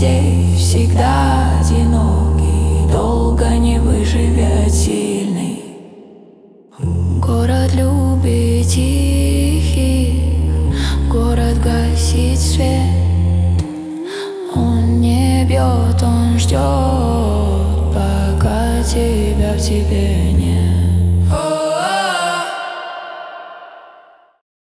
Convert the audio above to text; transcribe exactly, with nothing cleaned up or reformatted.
здесь всегда одинокий, долго не выживет сильный. Город любит тихий, город гасит свет. Он не бьет, он ждет, пока тебя в тебе нет.